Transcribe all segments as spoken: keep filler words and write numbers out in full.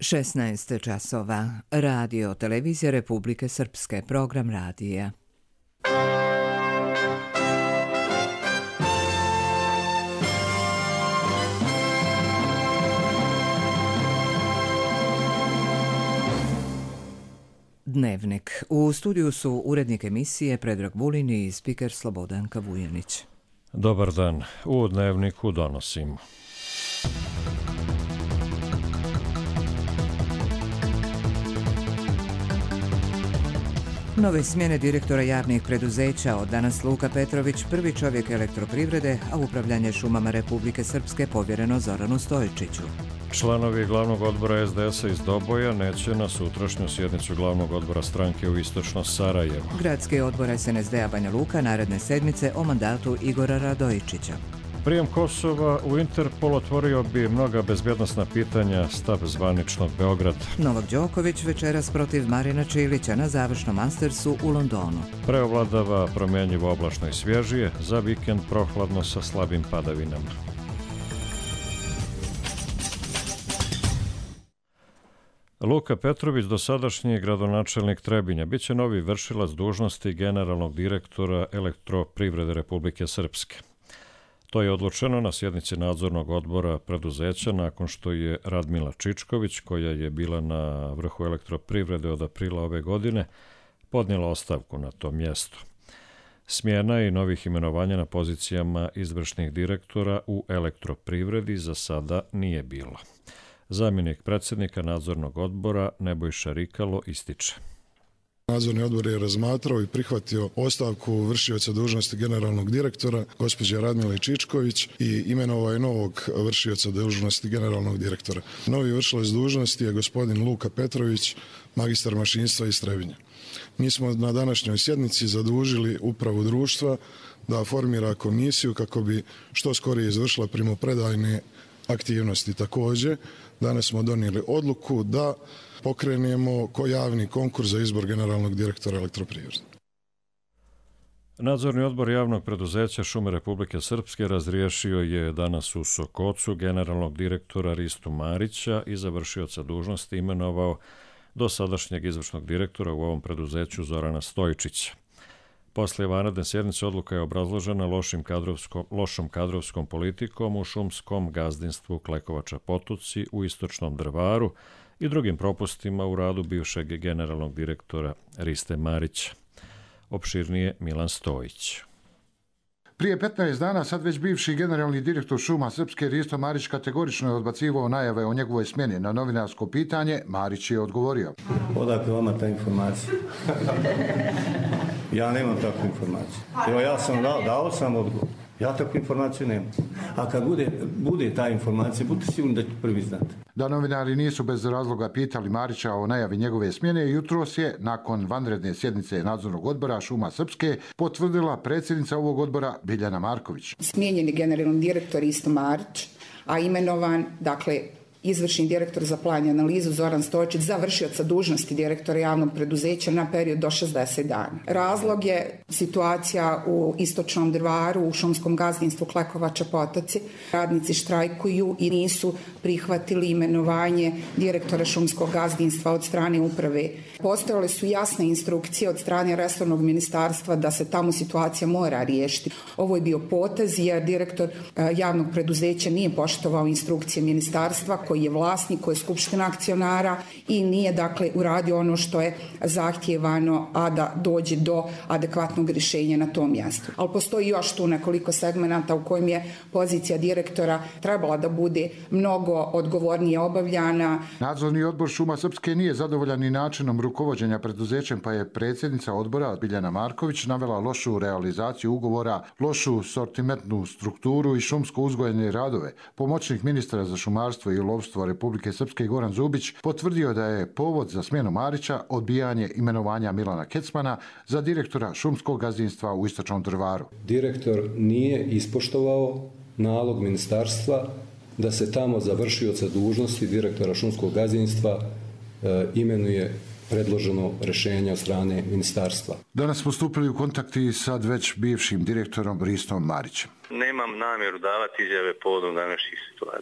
šesnaest časova. Radio Televizija Republike Srpske. Program radija. Dnevnik. U studiju su urednik emisije Predrag Vulin i spiker Slobodanka Vujanić. Dobar dan. U Dnevniku donosimo. Nove smjene direktora javnih preduzeća, od danas Luka Petrović, prvi čovjek elektroprivrede, a upravljanje šumama Republike Srpske povjereno Zoranu Stojičiću. Članovi glavnog odbora S D S-a iz Doboja neće na sutrašnju sjednicu glavnog odbora stranke u istočno Sarajevo. Gradski odbor S N S D-a Banja Luka naredne sedmice o mandatu Igora Radojičića. Prijem Kosova u Interpol otvorio bi mnoga bezbjednosna pitanja, stav zvaničnog Beograda. Novak Đoković večeras protiv Marina Čilića na završnom Mastersu u Londonu. Preovladava promjenjivo oblačno i svježije, za vikend prohladno sa slabim padavinama. Luka Petrović, dosadašnji gradonačelnik Trebinja, bit će novi vršilac dužnosti generalnog direktora Elektroprivrede Republike Srpske. To je odlučeno na sjednici nadzornog odbora preduzeća nakon što je Radmila Čičković, koja je bila na vrhu elektroprivrede od aprila ove godine, podnijela ostavku na to mjesto. Smjena i novih imenovanja na pozicijama izvršnih direktora u elektroprivredi za sada nije bilo. Zamjenik predsjednika nadzornog odbora Nebojša Rikalo ističe. Nadzorni odbor je razmatrao i prihvatio ostavku vršioca dužnosti generalnog direktora, gospođe Radmile Čičković, i imenovao je novog vršioca dužnosti generalnog direktora. Novi vršilac dužnosti je gospodin Luka Petrović, magistar mašinstva iz Trebinja. Mi smo na današnjoj sjednici zadužili upravu društva da formira komisiju kako bi što skorije izvršila primopredajne aktivnosti. Također, danas smo donijeli odluku da pokrenemo ko javni konkurs za izbor generalnog direktora elektroprivrede. Nadzorni odbor javnog preduzeća Šume Republike Srpske razriješio je danas u Sokocu generalnog direktora Ristu Marića i za vršioca dužnosti imenovao dosadašnjeg izvršnog direktora u ovom preduzeću Zorana Stojičića. Poslije vanredne sjednice odluka je obrazložena lošim kadrovskom, lošom kadrovskom politikom u šumskom gazdinstvu Klekovača Potoci u istočnom Drvaru i drugim propustima u radu bivšeg generalnog direktora Riste Marića. Opširnije Milan Stojić. Prije petnaest dana sad već bivši generalni direktor Šuma Srpske Risto Marić kategorično je odbacivao najave o njegovoj smjeni. Na novinarsko pitanje Marić je odgovorio. Odakle vama ta informacija? Ja nemam takvu informaciju. Evo, ja sam dao, dao sam odgovor. Ja takvu informaciju nemam. A kad bude, bude ta informacija, budite sigurni da ću prvi znati. Da novinari nisu bez razloga pitali Marića o najavi njegove smjene, jutros je, nakon vanredne sjednice nadzornog odbora Šuma Srpske, potvrdila predsjednica ovog odbora Biljana Marković. Smijenjeni generalni direktor Risto Marić, a imenovan, dakle, izvršni direktor za plan i analizu Zoran Stojičić za vršioca dužnosti direktora javnog preduzeća na period do šezdeset dana. Razlog je situacija u istočnom Drvaru, u šumskom gazdinstvu Klekovača Potoci. Radnici štrajkuju i nisu prihvatili imenovanje direktora šumskog gazdinstva od strane uprave. Postojale su jasne instrukcije od strane resornog ministarstva da se tamo situacija mora riješiti. Ovo je bio potez jer direktor javnog preduzeća nije poštovao instrukcije ministarstva koji je vlasnik, koji je skupština akcionara i nije dakle uradio ono što je zahtijevano, a da dođe do adekvatnog rješenja na tom mjestu. Ali postoji još tu nekoliko segmenata u kojim je pozicija direktora trebala da bude mnogo odgovornije obavljana. Nadzorni odbor Šuma Srpske nije zadovoljan ni načinom rukovođenja preduzećem, pa je predsjednica odbora Biljana Marković navela lošu realizaciju ugovora, lošu sortimentnu strukturu i šumsko uzgojene radove. Pomoćnik ministra za šumarstvo i lovstvo Republike Srpske Goran Zubić potvrdio da je povod za smjenu Marića odbijanje imenovanja Milana Kecmana za direktora šumskog gazdinstva u istočnom Drvaru. Direktor nije ispoštovao nalog ministarstva da se tamo za vršioca dužnosti direktora šumskog gazdinstva e, imenuje predloženo rješenje od strane ministarstva. Danas smo stupili u kontakti sa već bivšim direktorom Ristom Marićem. Nemam namjeru davati izjave povodom današnjih situacija.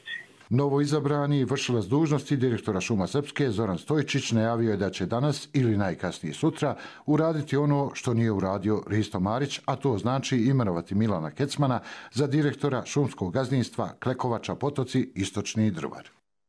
Novo izabrani vršilac dužnosti direktora Šuma Srpske Zoran Stojčić najavio je da će danas ili najkasnije sutra uraditi ono što nije uradio Risto Marić, a to znači imenovati Milana Kecmana za direktora šumskog gazdinstva Klekovača Potoci Istočni Drvar.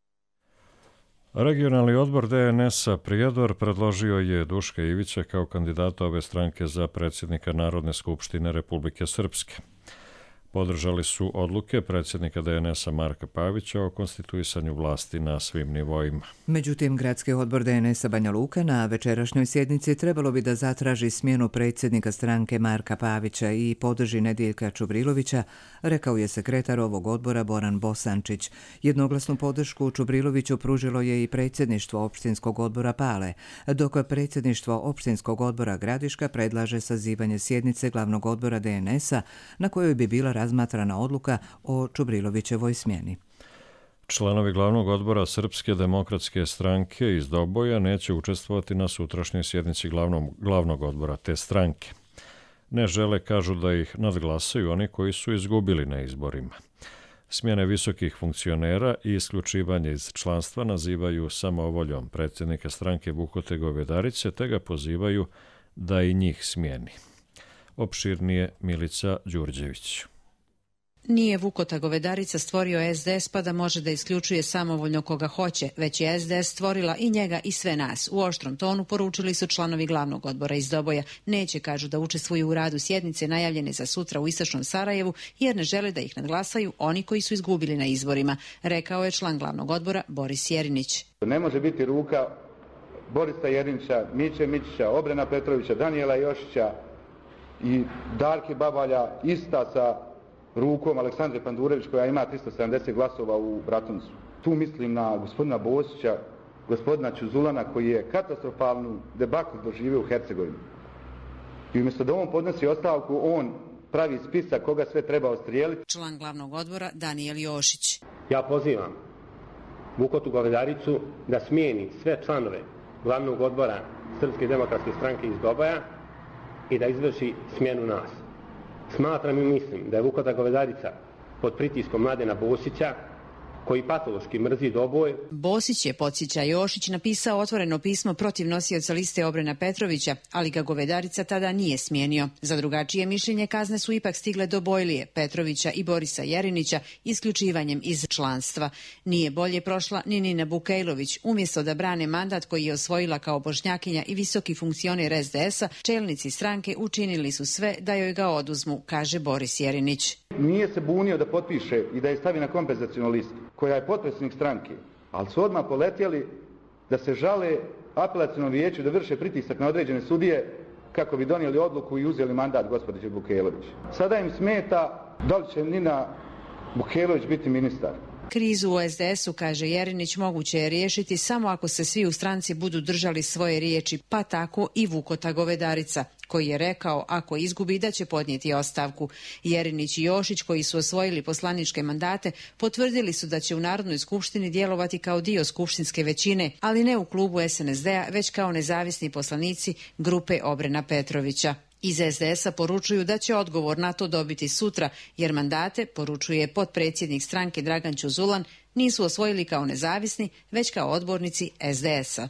Regionalni odbor D N S-a Prijedor predložio je Duška Ivića kao kandidata ove stranke za predsjednika Narodne skupštine Republike Srpske. Podržali su odluke predsjednika D N S-a Marka Pavića o konstituisanju vlasti na svim nivoima. Međutim, Gradski odbor D N S-a Banja Luka na večerašnjoj sjednici trebalo bi da zatraži smjenu predsjednika stranke Marka Pavića i podrži Nedijeljka Čubrilovića, rekao je sekretar ovog odbora Boran Bosančić. Jednoglasnu podršku Čubriloviću pružilo je i predsjedništvo opštinskog odbora Pale, dok predsjedništvo opštinskog odbora Gradiška predlaže sazivanje sjednice glavnog odbora D N S-a na kojoj bi bila razmatrana odluka o Čubrilovićevoj smjeni. Članovi glavnog odbora Srpske demokratske stranke iz Doboja neće učestvovati na sutrašnjoj sjednici glavnog, glavnog odbora te stranke. Ne žele, kažu, da ih nadglasaju oni koji su izgubili na izborima. Smjene visokih funkcionera i isključivanje iz članstva nazivaju samovoljom predsjednika stranke Vukote Govedarice, te ga pozivaju da i njih smijeni. Opširnije Milica Đurđević. Nije Vukota Govedarica stvorio S D S pa da može da isključuje samovoljno koga hoće, već je S D S stvorila i njega i sve nas. U oštrom tonu poručili su članovi glavnog odbora iz Doboja. Neće, kažu, da učestvuju u radu sjednice najavljene za sutra u istočnom Sarajevu, jer ne žele da ih nadglasaju oni koji su izgubili na izborima, rekao je član glavnog odbora Boris Jerinić. Ne može biti ruka Borisa Jerinića, Miće Mićića, Obrena Petrovića, Danijela Jošića i Darke Babalja ista sa rukom Aleksandre Pandurević koja ima tristo sedamdeset glasova u Bratuncu. Tu mislim na gospodina Bosića, gospodina Ćuzulana koji je katastrofalnu debaklu doživio u Hercegovini. I umjesto da on podnosi ostavku, on pravi spisak koga sve treba ostrijeliti. Član glavnog odbora Danijel Jošić. Ja pozivam Vukotu Govedaricu da smijeni sve članove glavnog odbora Srpske demokratske stranke iz Doboja i da izvrši smjenu nas. Smatram i mislim da je Vukota Govedarica pod pritiskom Mladena Bosića, koji patološki mrzi Doboj. Bosić je, podsjeća Jošić, napisao otvoreno pismo protiv nosioca liste Obrena Petrovića, ali ga Govedarica tada nije smijenio. Za drugačije mišljenje kazne su ipak stigle do Bojlije, Petrovića i Borisa Jerinića isključivanjem iz članstva. Nije bolje prošla ni Nina Bukejlović. Umjesto da brane mandat koji je osvojila kao bošnjakinja i visoki funkcioner S D S-a, čelnici stranke učinili su sve da joj ga oduzmu, kaže Boris Jerinić. Nije se bunio da potpiše i da je stavi na kompenzacionu listu, koja je potpredsjednik stranke, ali su odmah poletjeli da se žale apelacionom vijeću da vrše pritisak na određene sudije kako bi donijeli odluku i uzeli mandat gospođe Bukejlović. Sada im smeta da li će Nina Bukejlović biti ministar. Krizu u S D S-u, kaže Jerinić, moguće je riješiti samo ako se svi u stranci budu držali svoje riječi, pa tako i Vukota Govedarica, koji je rekao ako izgubi da će podnijeti ostavku. Jerinić i Jošić, koji su osvojili poslaničke mandate, potvrdili su da će u Narodnoj skupštini djelovati kao dio skupštinske većine, ali ne u klubu S N S D-a, već kao nezavisni poslanici grupe Obrena Petrovića. Iz S D S-a poručuju da će odgovor na to dobiti sutra, jer mandate, poručuje potpredsjednik stranke Dragan Ćuzulan, nisu osvojili kao nezavisni, već kao odbornici S D S-a.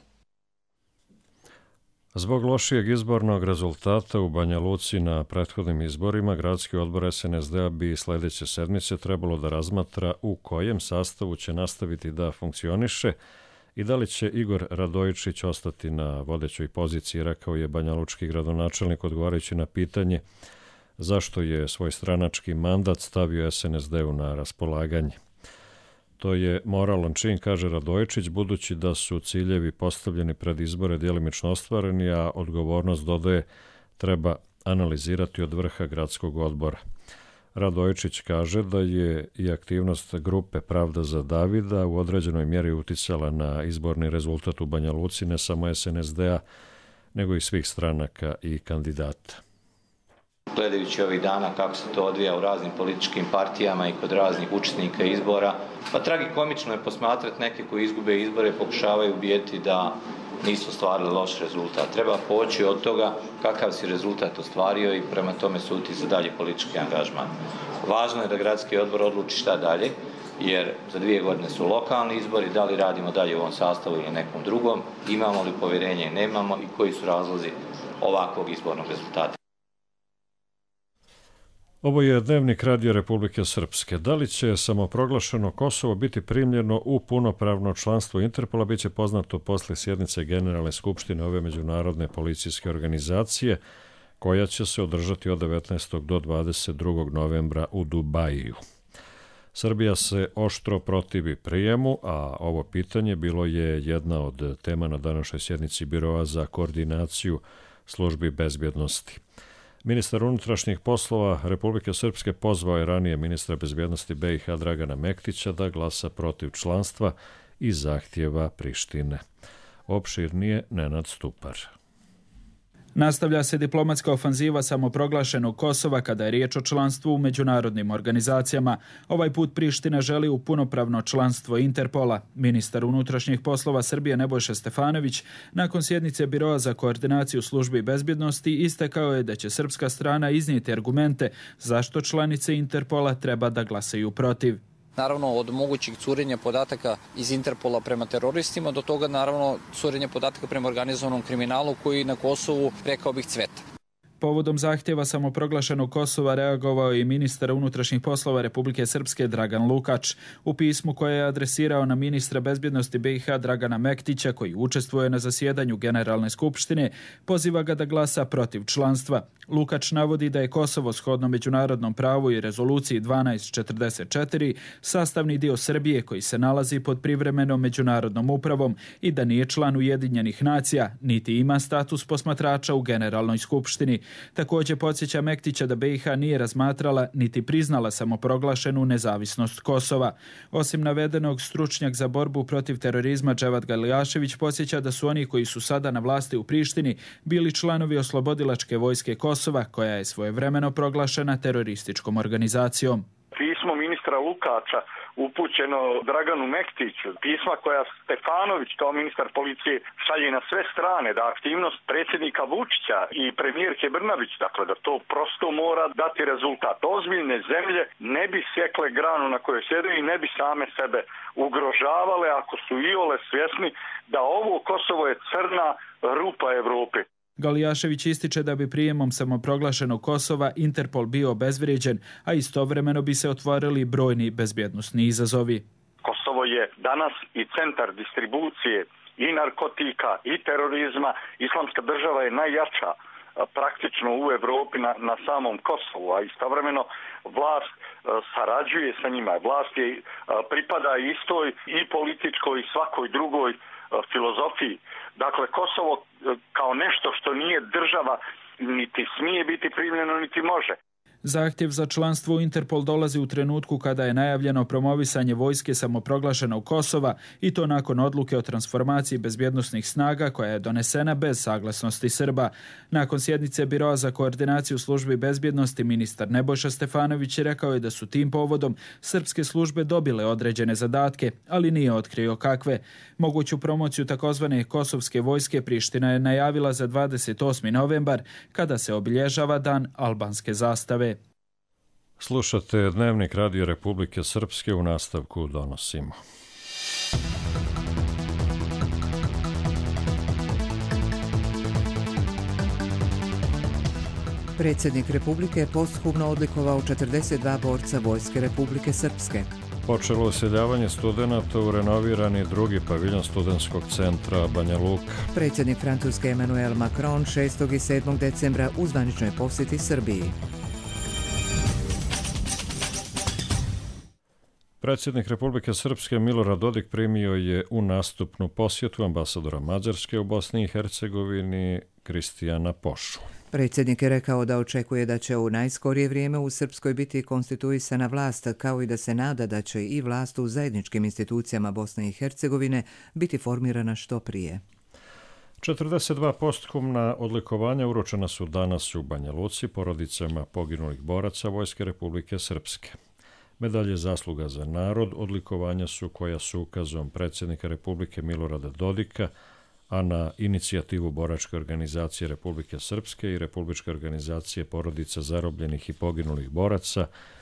Zbog lošijeg izbornog rezultata u Banja Luci na prethodnim izborima, Gradski odbor S N S D-a bi sljedeće sedmice trebalo da razmatra u kojem sastavu će nastaviti da funkcioniše i da li će Igor Radojičić ostati na vodećoj poziciji, rekao je banjalučki gradonačelnik odgovarajući na pitanje zašto je svoj stranački mandat stavio S N S D-u na raspolaganje. To je moralan čin, kaže Radojičić, budući da su ciljevi postavljeni pred izbore djelimično ostvareni, a odgovornost, dodaje, treba analizirati od vrha gradskog odbora. Radojičić kaže da je i aktivnost grupe Pravda za Davida u određenoj mjeri uticala na izborni rezultat u Banja Luci, ne samo S N S D-a, nego i svih stranaka i kandidata. Gledajući ovih dana kako se to odvija u raznim političkim partijama i kod raznih učesnika izbora, pa tragikomično je posmatrati neke koji izgube izbore i pokušavaju ubijeti da nisu ostvarili loš rezultat. Treba poći od toga kakav si rezultat ostvario i prema tome suditi za dalje politički angažman. Važno je da gradski odbor odluči šta dalje, jer za dvije godine su lokalni izbori, da li radimo dalje u ovom sastavu ili nekom drugom, imamo li povjerenje, nemamo i koji su razlozi ovakvog izbornog rezultata. Ovo je Dnevnik Radio Republike Srpske. Da li će samoproglašeno Kosovo biti primljeno u punopravno članstvo Interpola, bit će poznato posle sjednice Generalne skupštine ove međunarodne policijske organizacije, koja će se održati od devetnaestog do dvadeset drugog novembra u Dubaju. Srbija se oštro protivi prijemu, a ovo pitanje bilo je jedna od tema na današnjoj sjednici Biroa za koordinaciju službi bezbjednosti. Ministar unutrašnjih poslova Republike Srpske pozvao je ranije ministra bezbjednosti B i H Dragana Mektića da glasa protiv članstva i zahtjeva Prištine. Opširnije Nenad Stupar. Nastavlja se diplomatska ofanziva samoproglašenog Kosova kada je riječ o članstvu u međunarodnim organizacijama. Ovaj put Priština želi u punopravno članstvo Interpola. Ministar unutrašnjih poslova Srbije Nebojša Stefanović nakon sjednice Biroa za koordinaciju službi bezbjednosti istakao je da će srpska strana iznijeti argumente zašto članice Interpola treba da glasaju protiv. Naravno, od mogućih curenja podataka iz Interpola prema teroristima do toga, naravno, curenja podataka prema organizovanom kriminalu koji na Kosovu, rekao bih, cveta. Povodom zahtjeva samoproglašenog Kosova reagovao je i ministar unutrašnjih poslova Republike Srpske Dragan Lukač. U pismu koje je adresirao na ministra bezbjednosti B i H Dragana Mektića, koji učestvuje na zasjedanju Generalne skupštine, poziva ga da glasa protiv članstva. Lukač navodi da je Kosovo shodno međunarodnom pravu i rezoluciji dvanaest četrdeset četiri sastavni dio Srbije koji se nalazi pod privremenom međunarodnom upravom i da nije član Ujedinjenih nacija, niti ima status posmatrača u Generalnoj skupštini. Također podsjeća Mektića da B i H nije razmatrala niti priznala samoproglašenu nezavisnost Kosova. Osim navedenog, stručnjak za borbu protiv terorizma Dževat Galijašević podsjeća da su oni koji su sada na vlasti u Prištini bili članovi oslobodilačke vojske Kosova, koja je svojevremeno proglašena terorističkom organizacijom. Pismo ministra Lukača upućeno Draganu Mektiću, pisma koja Stefanović kao ministar policije šalje na sve strane, da aktivnost predsjednika Vučića i premijerke Brnabić, dakle da to prosto mora dati rezultat. Ozbiljne zemlje ne bi sjekle granu na kojoj sjede i ne bi same sebe ugrožavale ako su iole svjesni da ovo Kosovo je crna rupa Evrope. Galijašević ističe da bi prijemom samoproglašenog Kosova Interpol bio obezvrijeđen, a istovremeno bi se otvorili brojni bezbjednosni izazovi. Kosovo je danas i centar distribucije i narkotika i terorizma. Islamska država je najjača praktično u Evropi na, na samom Kosovu, a istovremeno vlast sarađuje sa njima. Vlast je pripada istoj i političkoj i svakoj drugoj filozofiji. Dakle, Kosovo kao nešto što nije država niti smije biti primljeno, niti može. Zahtjev za članstvo u Interpol dolazi u trenutku kada je najavljeno promovisanje vojske samoproglašenog Kosova i to nakon odluke o transformaciji bezbjednosnih snaga koja je donesena bez saglasnosti Srba. Nakon sjednice Biroa za koordinaciju službi bezbjednosti ministar Nebojša Stefanović rekao je da su tim povodom srpske službe dobile određene zadatke, ali nije otkrio kakve. Moguću promociju takozvane kosovske vojske Priština je najavila za dvadeset osmi novembar kada se obilježava dan albanske zastave. Slušate Dnevnik Radio Republike Srpske, u nastavku donosimo. Predsjednik Republike je posthumno odlikovao četrdeset dva borca Vojske Republike Srpske. Počelo useljavanje studenata u renovirani drugi paviljon studentskog centra Banja Luka. Predsjednik Francuske Emmanuel Macron šestog i sedmog decembra u zvaničnoj posjeti Srbiji. Predsjednik Republike Srpske Milorad Dodik primio je u nastupnu posjetu ambasadora Mađarske u Bosni i Hercegovini Kristijana Pošu. Predsjednik je rekao da očekuje da će u najskorije vrijeme u Srpskoj biti konstituisana vlast, kao i da se nada da će i vlast u zajedničkim institucijama Bosne i Hercegovine biti formirana što prije. četrdeset dva posthumna odlikovanja uručena su danas u Banja Luci porodicama poginulih boraca Vojske Republike Srpske. Medalje zasluga za narod odlikovanja su koja su ukazom predsjednika Republike Milorada Dodika, a na inicijativu Boračke organizacije Republike Srpske i Republičke organizacije porodica zarobljenih i poginulih boraca,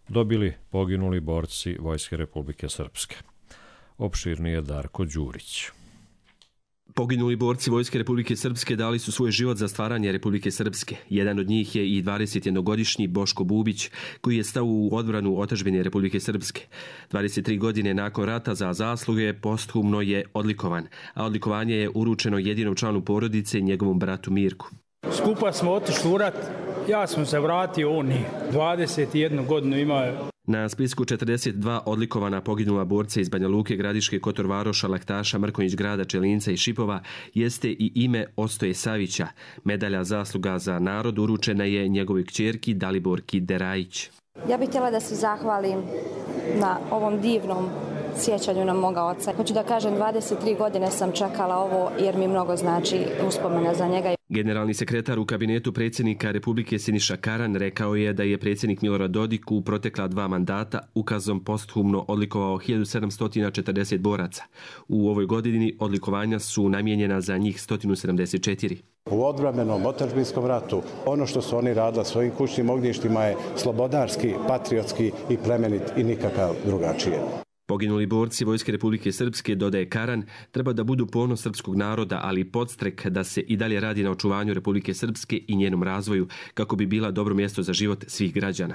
dobili poginuli borci Vojske Republike Srpske. Opširnije Darko Đurić. Poginuli borci Vojske Republike Srpske dali su svoj život za stvaranje Republike Srpske. Jedan od njih je i dvadesetjednogodišnji Boško Bubić, koji je stao u odbranu otadžbine Republike Srpske. dvadeset tri godine nakon rata za zasluge posthumno je odlikovan, a odlikovanje je uručeno jedinom članu porodice, njegovom bratu Mirku. Skupa smo otišli u rat, ja sam se vratio, on je dvadeset jednu godinu imao. Na spisku četrdeset dva odlikovana poginula borca iz Banja Luke, Gradiške, Kotor Varoša, Laktaša, Mrkonjić Grada, Čelinca i Šipova jeste i ime Ostoje Savića. Medalja zasluga za narod uručena je njegovoj kćerki Daliborki Derajić. Ja bih htjela da se zahvalim na ovom divnom sjećanju na moga oca. Hoću da kažem, dvadeset tri godine sam čekala ovo jer mi mnogo znači uspomena za njega. Generalni sekretar u kabinetu predsjednika Republike Siniša Karan rekao je da je predsjednik Milorad Dodik u protekla dva mandata ukazom posthumno odlikovao hiljadu sedamsto četrdeset boraca. U ovoj godini odlikovanja su namijenjena za njih sto sedamdeset četiri. U odbrambenom otadžbinskom ratu ono što su oni radili svojim kućnim ognjištima je slobodarski, patriotski i plemenit i nikakav drugačije. Poginuli borci Vojske Republike Srpske, dodaje Karan, treba da budu ponos srpskog naroda, ali i podstrek da se i dalje radi na očuvanju Republike Srpske i njenom razvoju, kako bi bila dobro mjesto za život svih građana.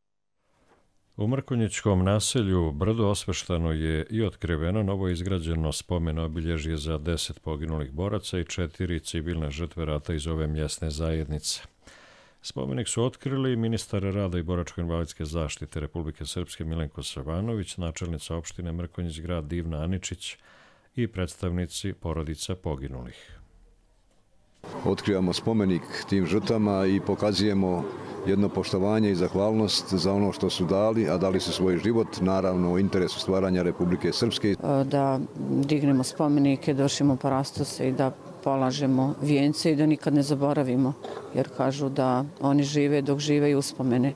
U Mrkonjićkom naselju Brdo osveštano je i otkriveno novo izgrađeno spomen obilježje za deset poginulih boraca i četiri civilne žrtve rata iz ove mjesne zajednice. Spomenik su otkrili ministar rada i boračko-invalidske zaštite Republike Srpske Milenko Savanović, načelnica opštine Mrkonjić Grad Divna Aničić i predstavnici porodica poginulih. Otkrivamo spomenik tim žrtvama i pokazujemo jedno poštovanje i zahvalnost za ono što su dali, a dali su svoj život, naravno u interesu stvaranja Republike Srpske. Da dignemo spomenike, došimo parastose i da polažemo vijence i da nikad ne zaboravimo, jer kažu da oni žive dok žive i uspomene.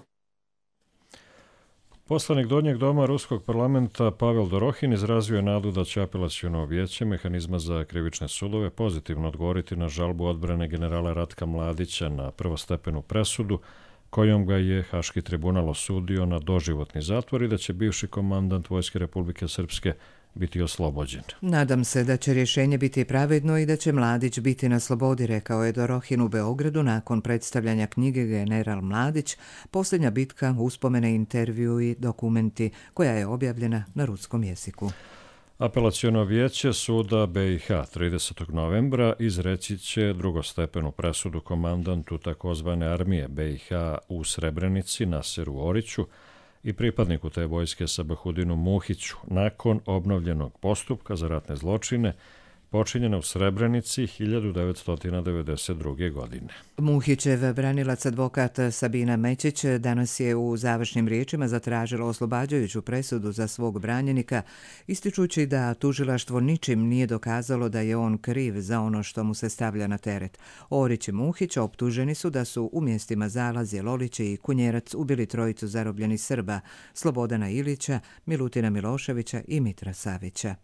Poslanik Donjeg doma Ruskog parlamenta Pavel Dorohin izrazio je nadu da će apelaciono vijeće mehanizma za krivične sudove pozitivno odgovoriti na žalbu odbrane generala Ratka Mladića na prvostepenu presudu kojom ga je Haški tribunal osudio na doživotni zatvor i da će bivši komandant Vojske Republike Srpske biti oslobođen. Nadam se da će rješenje biti pravedno i da će Mladić biti na slobodi, rekao je Dorohin u Beogradu nakon predstavljanja knjige General Mladić, posljednja bitka, uspomene, intervju i dokumenti, koja je objavljena na ruskom jeziku. Apelaciono vijeće suda B i H tridesetog novembra izreći će drugostepenu presudu komandantu takozvane armije B i H u Srebrenici Naseru Oriću i pripadniku te vojske Sabahudinu Muhiću nakon obnovljenog postupka za ratne zločine počinjene u Srebrenici hiljadu devetsto devedeset druge. godine. Muhićev branilac advokat Sabina Mećić danas je u završnim riječima zatražila oslobađajuću presudu za svog branjenika, ističući da tužilaštvo ničim nije dokazalo da je on kriv za ono što mu se stavlja na teret. Orić i Muhić optuženi su da su u mjestima Zalazje, Loliće i Kunjerac ubili trojicu zarobljenih Srba, Slobodana Ilića, Milutina Miloševića i Mitra Savića.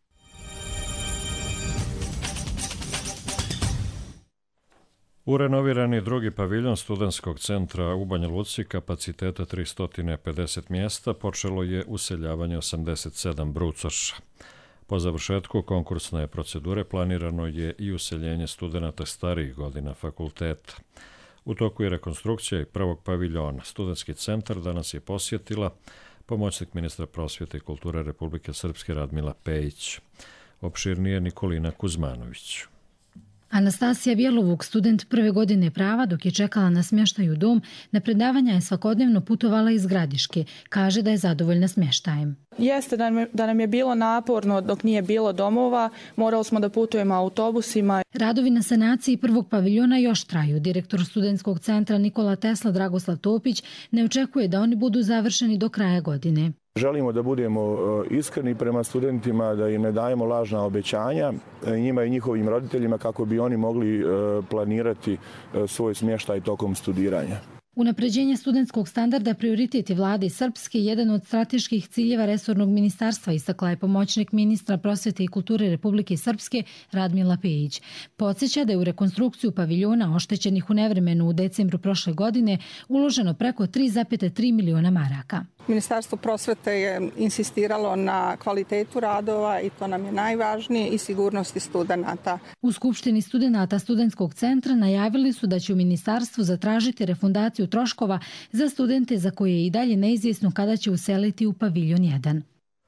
U renovirani drugi paviljon studentskog centra u Banja Luci kapaciteta tristo pedeset mjesta počelo je useljavanje osamdeset sedam brucoša. Po završetku konkursne procedure planirano je i useljenje studenata starijih godina fakulteta. U toku je rekonstrukcija i prvog paviljona. Studentski centar danas je posjetila pomoćnik ministra prosvjete i kulture Republike Srpske Radmila Pejić. Opširnije Nikolina Kuzmanović. Anastasija Bjelovuk, student prve godine prava, dok je čekala na smještaj u dom, na predavanja je svakodnevno putovala iz Gradiške. Kaže da je zadovoljna smještajem. Jeste da nam je bilo naporno dok nije bilo domova, morali smo da putujemo autobusima. Radovi na sanaciji prvog paviljona još traju. Direktor studentskog centra Nikola Tesla Dragoslav Topić ne očekuje da oni budu završeni do kraja godine. Želimo da budemo iskreni prema studentima, da im ne dajemo lažna obećanja, njima i njihovim roditeljima kako bi oni mogli planirati svoj smještaj tokom studiranja. Unapređenje studentskog standarda prioritet je vlade Srpske, jedan od strateških ciljeva resornog ministarstva, istakla je pomoćnik ministra prosvete i kulture Republike Srpske Radmila Pejić. Podsjeća da je u rekonstrukciju paviljona oštećenih u nevremenu u decembru prošle godine uloženo preko tri zarez tri miliona maraka. Ministarstvo prosvete je insistiralo na kvalitetu radova i to nam je najvažnije i sigurnosti studenata. U Skupštini studenata Studentskog centra najavili su da će u ministarstvu zatražiti refundaciju troškova za studente za koje je i dalje neizvjesno kada će useliti u paviljon jedan.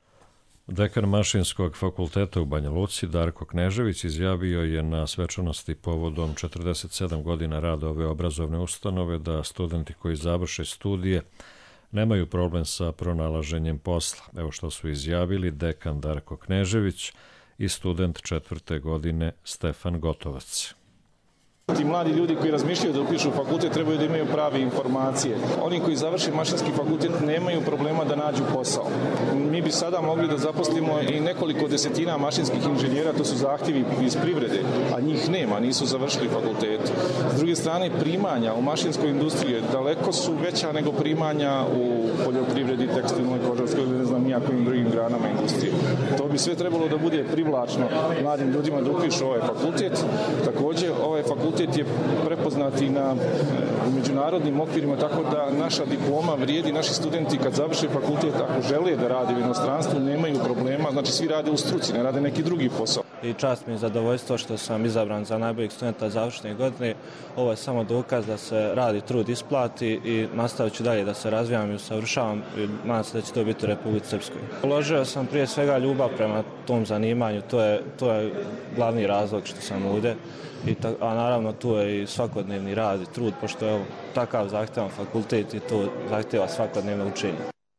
Dekan Mašinskog fakulteta u Banja Luci Darko Knežević izjavio je na svečanosti povodom četrdeset sedam godina rada ove obrazovne ustanove da studenti koji završe studije nemaju problem sa pronalaženjem posla. Evo što su izjavili dekan Darko Knežević i student četvrte godine Stefan Gotovac. Ti mladi ljudi koji razmišljaju da upišu fakultet trebaju da imaju prave informacije. Oni koji završe mašinski fakultet nemaju problema da nađu posao. Mi bi sada mogli da zaposlimo i nekoliko desetina mašinskih inženjera, to su zahtjevi iz privrede, a njih nema, nisu završili fakultet. S druge strane, primanja u mašinskoj industriji daleko su veća nego primanja u poljoprivredi, tekstilnoj, kožarskoj ili ne znam nijakojim drugim granama industrije. To bi sve trebalo da bude privlačno mladim ljudima da upišu ovaj fakultet. Također, ovaj fakultet je prepoznat i na međunarodnim okvirima, tako da naša diploma vrijedi, naši studenti kad završe fakultet, ako žele da rade u inostranstvu, nemaju problema, znači svi rade u struci, ne rade neki drugi posao. I čast mi je zadovoljstvo što sam izabran za najboljeg studenta završne godine. Ovo je samo dokaz da se radi, trud isplati i nastavit ću dalje da se razvijam i usavršavam i nadam se da će to biti u Republici Srpskoj. Uložio sam prije svega ljubav prema tom zanimanju, to je, to je glavni razlog što sam ovdje. I ta, a naravno tu je i svakodnevni rad i trud, pošto je takav zahtjevan fakultet i to zahtjeva svakodnevno učenje.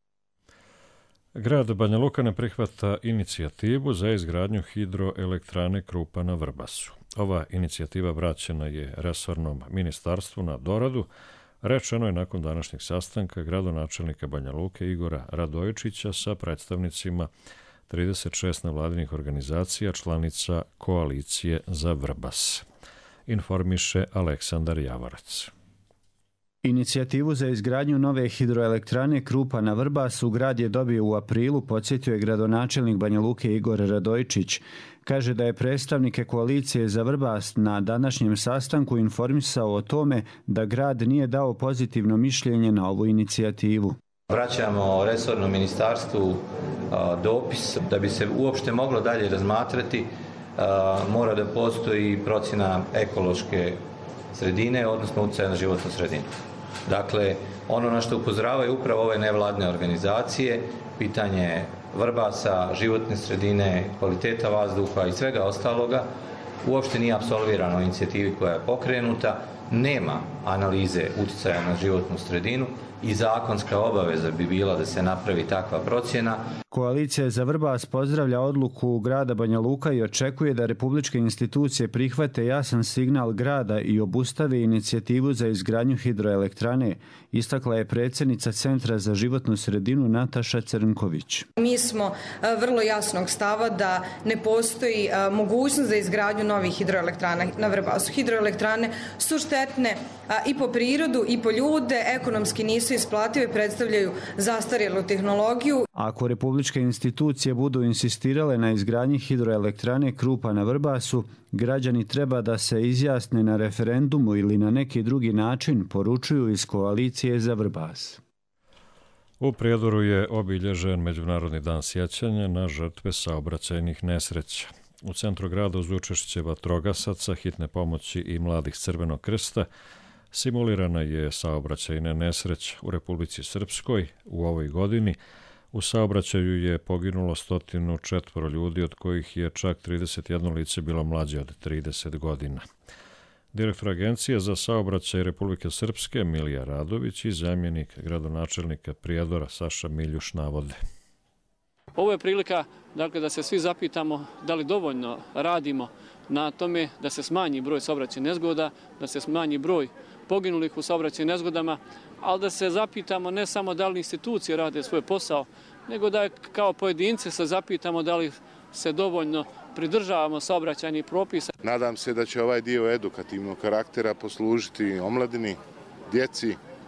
Grad Banja Luka ne prihvata inicijativu za izgradnju hidroelektrane Krupa na Vrbasu. Ova inicijativa vraćena je resornom ministarstvu na doradu, rečeno je nakon današnjeg sastanka gradonačelnika Banja Luke Igora Radojičića sa predstavnicima trideset šest nevladinih organizacija članica Koalicije za Vrbas. Informiše Aleksandar Javorac. Inicijativu za izgradnju nove hidroelektrane Krupa na Vrbasu grad je dobio u aprilu, podsjetio je gradonačelnik Banja Luke Igor Radojičić. Kaže da je predstavnike Koalicije za Vrbas na današnjem sastanku informisao o tome da grad nije dao pozitivno mišljenje na ovu inicijativu. Vraćamo resornom ministarstvu dopis da bi se uopšte moglo dalje razmatrati, mora da postoji procjena ekološke sredine, odnosno utjecaja na životnu sredinu. Dakle, ono na što upozoravaju upravo ove nevladne organizacije, pitanje Vrbasa, životne sredine, kvaliteta vazduha i svega ostaloga, uopšte nije apsolvirano u inicijativi koja je pokrenuta, nema analize utjecaja na životnu sredinu i zakonska obaveza bi bila da se napravi takva procjena. Koalicija za Vrbas pozdravlja odluku grada Banja Luka i očekuje da republičke institucije prihvate jasan signal grada i obustave inicijativu za izgradnju hidroelektrane, istakla je predsjednica Centra za životnu sredinu Nataša Crnković. Mi smo vrlo jasnog stava da ne postoji mogućnost za izgradnju novih hidroelektrana na Vrbasu. Hidroelektrane su štetne i po prirodu i po ljude, ekonomski nisu isplative, predstavljaju zastarjelu tehnologiju. Ako republičke institucije budu insistirale na izgradnji hidroelektrane Krupa na Vrbasu, građani treba da se izjasne na referendumu ili na neki drugi način, poručuju iz Koalicije za Vrbas. U Prijedoru je obilježen Međunarodni dan sjećanja na žrtve saobraćajnih nesreća. U centru grada uz učešće vatrogasaca, hitne pomoći i mladih Crvenog krsta simulirana je saobraćajna nesreća u Republici Srpskoj. U ovoj godini u saobraćaju je poginulo sto četiri ljudi, od kojih je čak trideset jedno lice bilo mlađe od trideset godina. Direktor Agencije za saobraćaj Republike Srpske Milija Radović i zamjenik gradonačelnika Prijedora Saša Miljuš navode. Ovo je prilika dakle, da se svi zapitamo da li dovoljno radimo na tome da se smanji broj saobraćajnih nezgoda, da se smanji broj poginulih u saobraćajnim nezgodama, ali da se zapitamo ne samo da li institucije rade svoj posao, nego da kao pojedince se zapitamo da li se dovoljno pridržavamo saobraćajnih propisa. Nadam se da će ovaj dio edukativnog karaktera poslužiti omladini, djeci,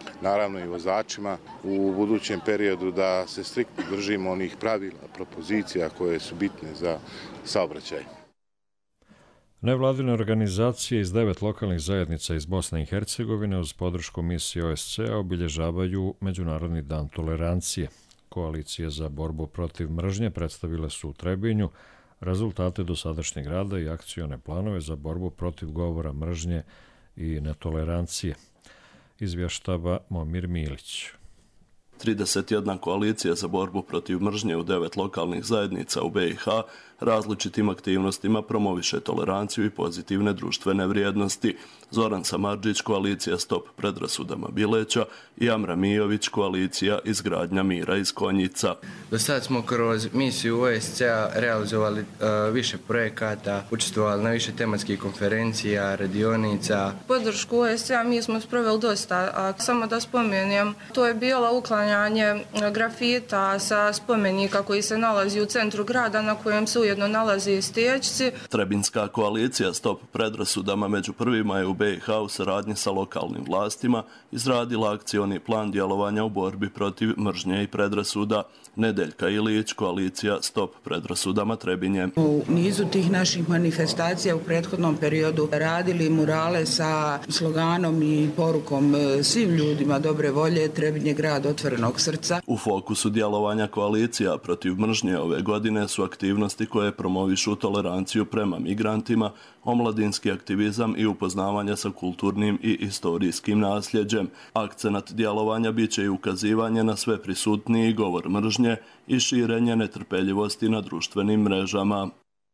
naravno i vozačima u budućem periodu da se striktno držimo onih pravila, propozicija koje su bitne za saobraćaj. Nevladine organizacije iz devet lokalnih zajednica iz Bosne i Hercegovine uz podršku misije O S C E obilježavaju Međunarodni dan tolerancije. Koalicije za borbu protiv mržnje predstavile su u Trebinju rezultate dosadašnjeg rada i akcione planove za borbu protiv govora mržnje i netolerancije. Izvještava Momir Milić. trideset jedna koalicija za borbu protiv mržnje u devet lokalnih zajednica u B i H različitim aktivnostima promoviše toleranciju i pozitivne društvene vrijednosti. Zoran Samardžić, koalicija Stop predrasudama Bileća i Amra Mijović, koalicija Izgradnja mira iz Konjica. Do sad smo kroz misiju O S C E realizovali uh, više projekata, učestvovali na više tematskih konferencija, radionica. Podršku O S C E mi smo sproveli dosta, a samo da spomenem, to je bilo uklanjanje grafita sa spomenika koji se nalazi u centru grada na kojem se ujedno nalaze i stiječci. Trebinska koalicija Stop predrasudama među prvima je u B i H u saradnji sa lokalnim vlastima izradila akcioni plan djelovanja u borbi protiv mržnje i predrasuda. Nedeljka Ilić, koalicija Stop predrasudama Trebinje. U nizu tih naših manifestacija u prethodnom periodu radili murale sa sloganom i porukom svim ljudima dobre volje, Trebinje grad otvorenog srca. U fokusu djelovanja koalicija protiv mržnje ove godine su aktivnosti koje promovišu toleranciju prema migrantima, omladinski aktivizam i upoznavanje sa kulturnim i istorijskim nasljeđem. Akcenat djelovanja bit će i ukazivanje na sve prisutniji govor mržnje i širenje netrpeljivosti na društvenim mrežama.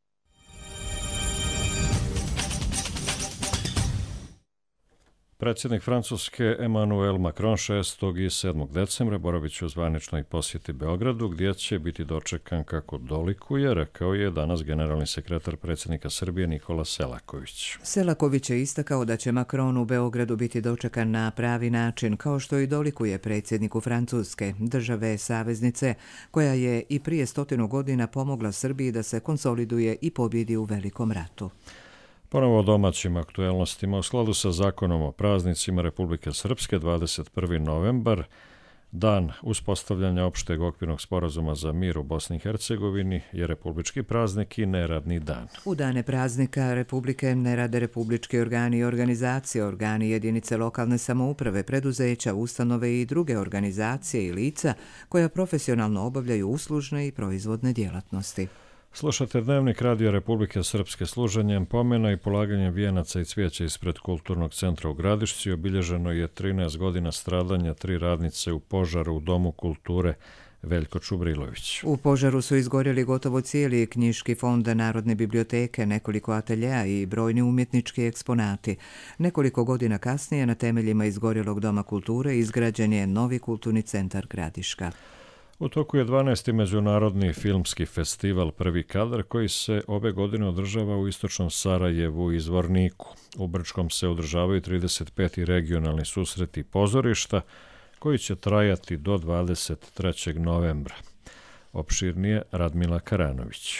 Predsjednik Francuske Emmanuel Macron šestog i sedmog decembra boravit će u zvaničnoj posjeti Beogradu, gdje će biti dočekan kako dolikuje, rekao je danas generalni sekretar predsjednika Srbije Nikola Selaković. Selaković je istakao da će Macron u Beogradu biti dočekan na pravi način, kao što i dolikuje predsjedniku Francuske, države saveznice, koja je i prije stotinu godina pomogla Srbiji da se konsoliduje i pobjedi u Velikom ratu. Ponovo o domaćim aktuelnostima. U skladu sa zakonom o praznicima Republike Srpske, dvadeset prvi novembar, dan uspostavljanja opšteg okvirnog sporazuma za mir u Bosni i Hercegovini, je republički praznik i neradni dan. U dane praznika Republike ne rade republički organi i organizacije, organi jedinice lokalne samouprave, preduzeća, ustanove i druge organizacije i lica koja profesionalno obavljaju uslužne i proizvodne djelatnosti. Slušate Dnevnik Radio Republike Srpske. Služenjem pomena i polaganjem vijenaca i cvijeća ispred Kulturnog centra u Gradišci obilježeno je trinaest godina stradanja tri radnice u požaru u Domu kulture Veljko Čubrilović. U požaru su izgorjeli gotovo cijeli knjiški fond Narodne biblioteke, nekoliko ateljeja i brojni umjetnički eksponati. Nekoliko godina kasnije na temeljima izgorjelog Doma kulture izgrađen je novi kulturni centar Gradiška. U toku je dvanaesti međunarodni filmski festival Prvi kadar koji se ove godine održava u istočnom Sarajevu i Zvorniku. U Brčkom se održavaju trideset peti regionalni susreti pozorišta koji će trajati do dvadeset trećeg novembra. Opširnije Radmila Karanović.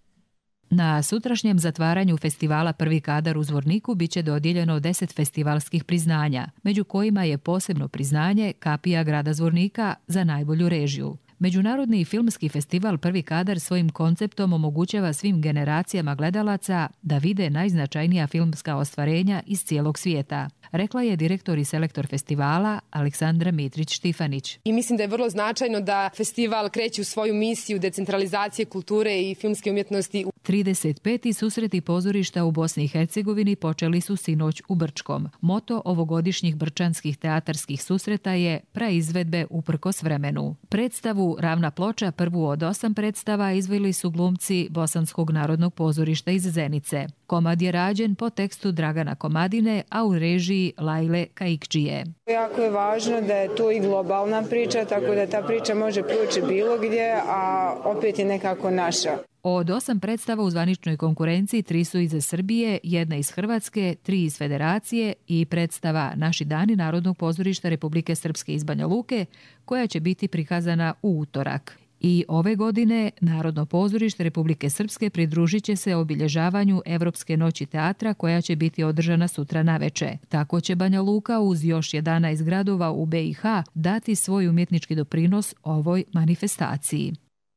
Na sutrašnjem zatvaranju festivala Prvi kadar u Zvorniku biće dodijeljeno deset festivalskih priznanja, među kojima je posebno priznanje Kapija grada Zvornika za najbolju režiju. Međunarodni filmski festival Prvi kadar svojim konceptom omogućava svim generacijama gledalaca da vide najznačajnija filmska ostvarenja iz cijelog svijeta, rekla je direktor i selektor festivala Aleksandra Mitrić-Štifanić. I mislim da je vrlo značajno da festival kreće u svoju misiju decentralizacije kulture i filmske umjetnosti. trideset peti susreti pozorišta u Bosni i Hercegovini počeli su sinoć u Brčkom. Moto ovogodišnjih brčanskih teatarskih susreta je praizvedbe uprkos vremenu. Predstavu Ravna ploča, prvu od osam predstava, izveli su glumci Bosanskog narodnog pozorišta iz Zenice. Komad je rađen po tekstu Dragana Komadine, a u režiji Lajle Kaikčije. Jako je važno da je to i globalna priča, tako da ta priča može proći bilo gdje, a opet je nekako naša. Od osam predstava u zvaničnoj konkurenciji, tri su iz Srbije, jedna iz Hrvatske, tri iz Federacije i predstava Naši dani Narodnog pozorišta Republike Srpske iz Banja Luke, koja će biti prikazana u utorak. I ove godine Narodno pozorište Republike Srpske pridružit će se obilježavanju Evropske noći teatra koja će biti održana sutra naveče. Tako će Banja Luka uz još jedanaest gradova u B i H dati svoj umjetnički doprinos ovoj manifestaciji.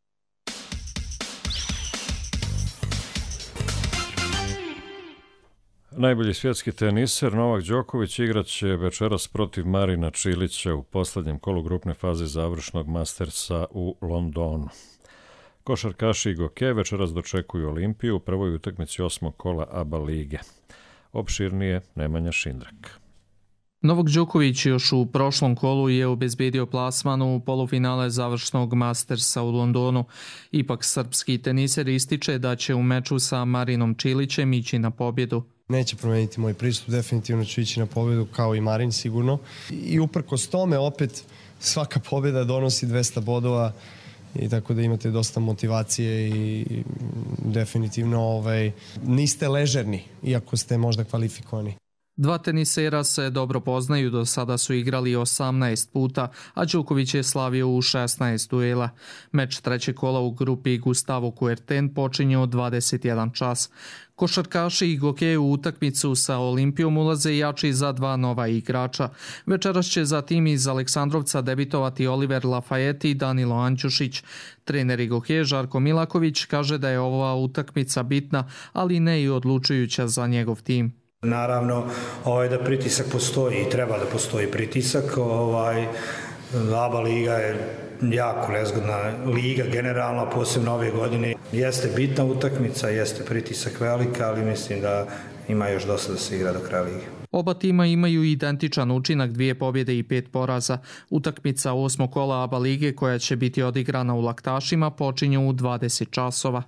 Najbolji svjetski teniser Novak Đoković igraće večeras protiv Marina Čilića u posljednjem kolu grupne faze završnog Mastersa u Londonu. Košarkaši i Goke večeras dočekuju Olimpiju u prvoj utakmici osmog kola A B A lige. Opširnije Nemanja Šindrak. Novak Đoković još u prošlom kolu je obezbedio plasman u polufinale završnog Mastersa u Londonu. Ipak srpski teniser ističe da će u meču sa Marinom Čilićem ići na pobjedu. Neće promeniti moj pristup, definitivno ću ići na pobjedu kao i Marin sigurno. I uprkos tome opet svaka pobjeda donosi dvesta bodova i tako da imate dosta motivacije i definitivno ovaj, niste ležerni iako ste možda kvalifikovani. Dva tenisera se dobro poznaju, do sada su igrali osamnaest puta, a Đoković je slavio u šesnaest duela. Meč trećeg kola u grupi Gustavo Kuerten počinje od dvadeset jedan čas. Košarkaši i Goke u utakmicu sa Olimpijom ulaze jači za dva nova igrača. Večeras će za tim iz Aleksandrovca debitovati Oliver Lafayette i Danilo Anđušić. Trener Goke Žarko Milaković kaže da je ova utakmica bitna, ali ne i odlučujuća za njegov tim. Naravno, ovaj, da pritisak postoji i treba da postoji pritisak. Ovaj, A B A liga je jako nezgodna liga generalno, posebno ove godine. Jeste bitna utakmica, jeste pritisak velika, ali mislim da ima još dosta da se igra do kraja lige. Oba tima imaju identičan učinak, dvije pobjede i pet poraza. Utakmica osmog kola A B A lige koja će biti odigrana u Laktašima počinje u dvadeset časova.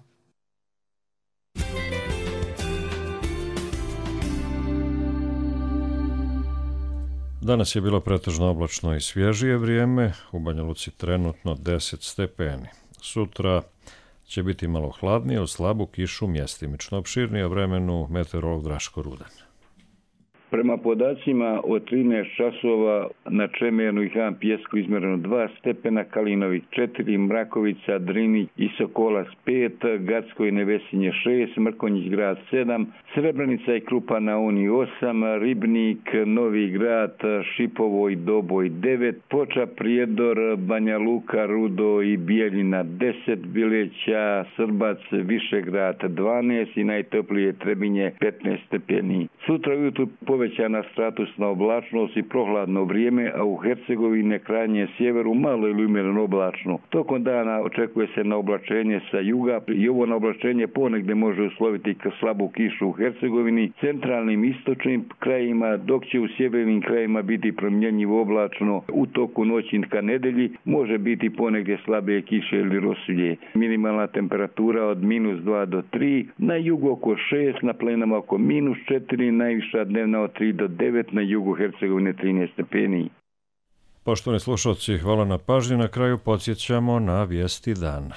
Danas je bilo pretežno oblačno i svježije vrijeme, u Banja Luci trenutno deset stepeni. Sutra će biti malo hladnije, uz slabu kišu mjestimično. Opširnije o vremenu meteorolog Draško Rudan. Prema podacima od trinaest časova na Čemernu i Han Pjesku izmjereno dva stepena, Kalinović četiri, Mrakovica, Drini i Sokolac pet, Gacko i Nevesinje šest, Mrkonjić grad sedam, Srebrenica i Krupa na Uni osam, Ribnik, Novi grad, Šipovo i Doboj devet, Foča, Prijedor, Banja Luka, Rudo i Bijeljina deset, Bileća, Srbac, Višegrad dvanaest i najtoplije Trebinje petnaest stepeni. Sutra ujutru povećana statusna oblačnost i prohladno vrijeme, a u Hercegovini krajnje sjeveru malo ili umjereno oblačno. Tokom dana očekuje se na oblačenje sa juga i ovo na oblačenje ponegdje može usloviti slabu kišu u Hercegovini, centralnim istočnim krajima, dok će u sjevernim krajima biti promjenjivo oblačno. U toku noći ka nedelji može biti ponegdje slabe kiše ili rosulje. Minimalna temperatura od minus dva do tri, na jugu oko šest, na planama oko minus četiri, najviša dnevna od tri do devet, na jugu Hercegovine trinaest stepeni. Poštovani slušalci, hvala na pažnji. Na kraju podsjećamo na vijesti dana.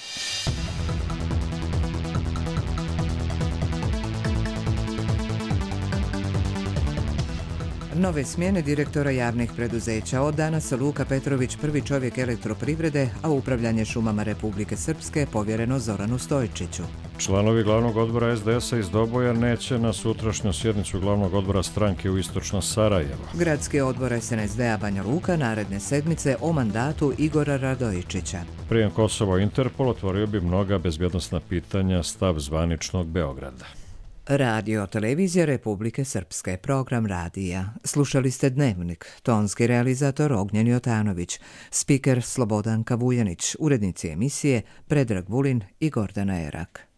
Nove smjene direktora javnih preduzeća. Od danas Luka Petrović prvi čovjek elektroprivrede, a upravljanje šumama Republike Srpske povjereno Zoranu Stojčiću. Članovi glavnog odbora S D S-a iz Doboja neće na sutrašnju sjednicu glavnog odbora stranke u istočno Sarajevo. Gradski odbor S N S D-a Banja Luka naredne sedmice o mandatu Igora Radojičića. Prijem Kosovo Interpol otvorio bi mnoga bezbjednosna pitanja, stav zvaničnog Beograda. Radio televizija Republike Srpske, program radija. Slušali ste Dnevnik, tonski realizator Ognjen Jotanović, spiker Slobodan Kavujanić, urednici emisije Predrag Vulin i Gordana Erak.